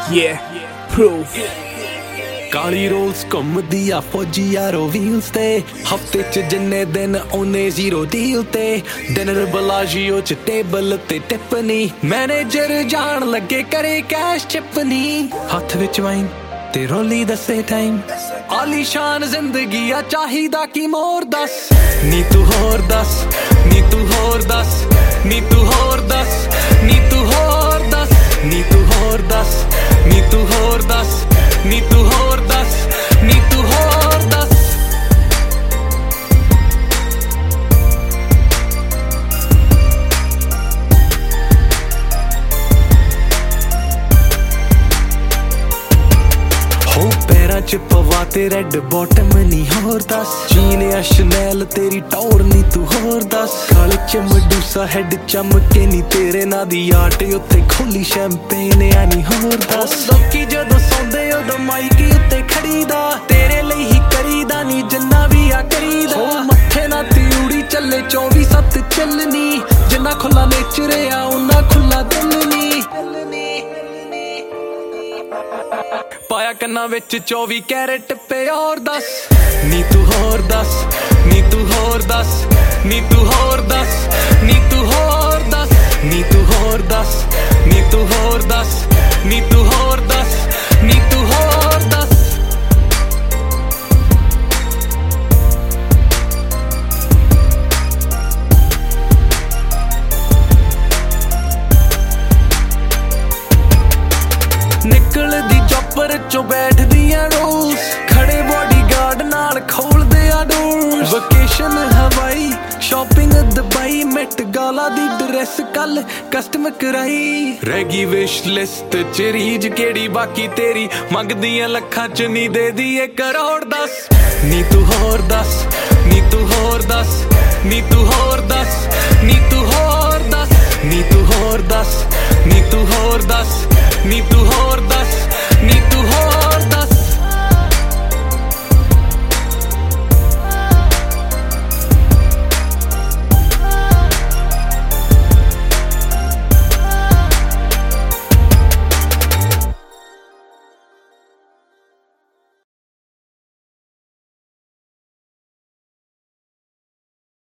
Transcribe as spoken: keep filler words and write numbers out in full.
Yeah, proof. ਕਾਲੀ rolls ਘੁੰਮਦੀ ਆ ਫੌਜੀ ਯਾਰੋ ਵੀਲਸ ਤੇ ਹਫਤੇ ਚ ਜਿੰਨੇ ਦਿਨ ਉਹਨੇ ਜ਼ੀਰੋ ਡੀਲ ਤੇ ਡਿਨਰ ਬਲਾਜੀਓ ਚ ਟੇਬਲ ਤੇ ਟਿੱਪਣੀ ਮੈਨੇਜਰ ਜਾਣ ਲੱਗੇ ਕਰੇ ਕੈਸ਼ ਚਿਪਨੀ ਹੱਥ ਵਿੱਚ ਵਾਈਨ ਤੇ ਰੋਲੀ ਦੱਸੇ ਟਾਈਮ ਆਲੀਸ਼ਾਨ ਜ਼ਿੰਦਗੀ ਆ ਚਾਹੀਦਾ ਕੀ ਮੋਰ ਦੱਸ ਨੀ ਤੂੰ ਹੋਰ ਦੱਸ ਨੀ ਤੂੰ ਹੋਰ ਦੱਸ ਨੀ ਤੂੰ ਹੋਰ ਦੱਸ ਨੀ ਤੂੰ ਹੋਰ ਦੱਸ ਨੀ ਤੂੰ ਹੋਰ ਦੱਸ ਨੀ ਤੂੰ ਹੋਰ ਦੱਸ ਨੀ ਤੂੰ ਹੋਰ ਦੱਸ ਨੀ ਤੂੰ ਹੋਰ ਦੱਸ ਹੋ ਪੈਰਾਂ ਚ ਪਵਾ ਤੇ ਰੈਡ ਬੋਟਮ ਨੀ ਹੋਰ ਦੱਸ ਜੀਨ ਸ਼ਨੈਲ ਤੇਰੀ ਟੌਰ ਨੀ ਤੂੰ ਹੋਰ ਦੱਸ ਕਾਲੇ ਚ ਮਡੂਸਾ ਹੈਡ ਚਮਕੇ ਨੀ ਤੇਰੇ ਨਾਂ ਦੀ ਆਟ ਉੱਤੇ ਖੋਲੀ ਸ਼ੈਂਪੇਨ ਆ ਨੀ ਹੋਰ ਦੱਸ ਲੋਕੀ ਜਦੋਂ ਸੌਂਦੇ ਉਦੋਂ ਮਾਈਕੀ ਉੱਤੇ ਖੜੀਦਾ ਤੇਰੇ ਲਈ ਹੀ ਕਰੀਦਾ ਨੀ ਜਿੰਨਾ ਵੀ ਆ ਕਰੀਦਾ ਹੋ ਮੱਥੇ ਨਾ ਤਿਉੜੀ ਚੱਲੇ ਚੌਵੀ ਸੱਤ ਚੱਲਣੀ ਜਿੰਨਾ ਖੁੱਲਾ ਨੇਚਰ ਆ ਉਹਨਾਂ ਖੁੱਲਾ ਦਿਲ ਨੀ ਪਾਇਆ ਕੰਨਾਂ ਵਿੱਚ ਚੌਵੀ ਕੈਰਟ ਪਿਓਰ ਦੱਸ ਨੀ ਤੂੰ ਹੋਰ ਦੱਸ ਨੀ ਤੂੰ ਹੋਰ ਦੱਸ ਨੀ ਤੂੰ ਹੋਰ ਦੱਸ ਨੀ ਤੂੰ ਹੋਰ ਦੱਸ ਨੀ ਤੂੰ ਹੋਰ ਦੱਸ ਨੀ ਤੂੰ ਹੋਰ ਦੱਸ ਨੀ ਤੂੰ ਹੋਰ ਦੱਸ ਨੀ ਤੂੰ ਹੋਰ ਦੱਸ ਨਿਕਲਦੀ ਚੌਪਰ ਚੋਂ ਬੈਠਦੀਆਂ ਰੋਜ਼ ਖੜੇ ਬੋਡੀਗਾਰਡ ਨਾਲ ਖੋਲਦੇ ਆ doors vacation Hawaii shopping Dubai Met Gala ਦੀ ਡਰੈਸ ਕੱਲ ਕਸਟਮ ਕਰਾਈ ਰਹਿ ਗਈ ਵਿਸ਼ ਲਿਸਟ ਚ ਰੀਜ ਕਿਹੜੀ ਬਾਕੀ ਤੇਰੀ ਮੰਗਦੀਆਂ ਲੱਖਾਂ ਚ ਨੀ ਦੇ ਦੀਏ ਕਰੋੜ ਦੱਸ ਨੀ ਤੂੰ ਹੋਰ ਦੱਸ ਨੀ ਤੂੰ ਹੋਰ ਦੱਸ ਨੀ ਤੂੰ ਹੋਰ ਦੱਸ ਨੀ ਤੂੰ ਹੋਰ ਦੱਸ ਨੀ ਤੂੰ ਹੋਰ ਦੱਸ ਨੀ ਤੂੰ ਹੋਰ ਦੱਸ ਨੀ ਤੂੰ ਹੋਰ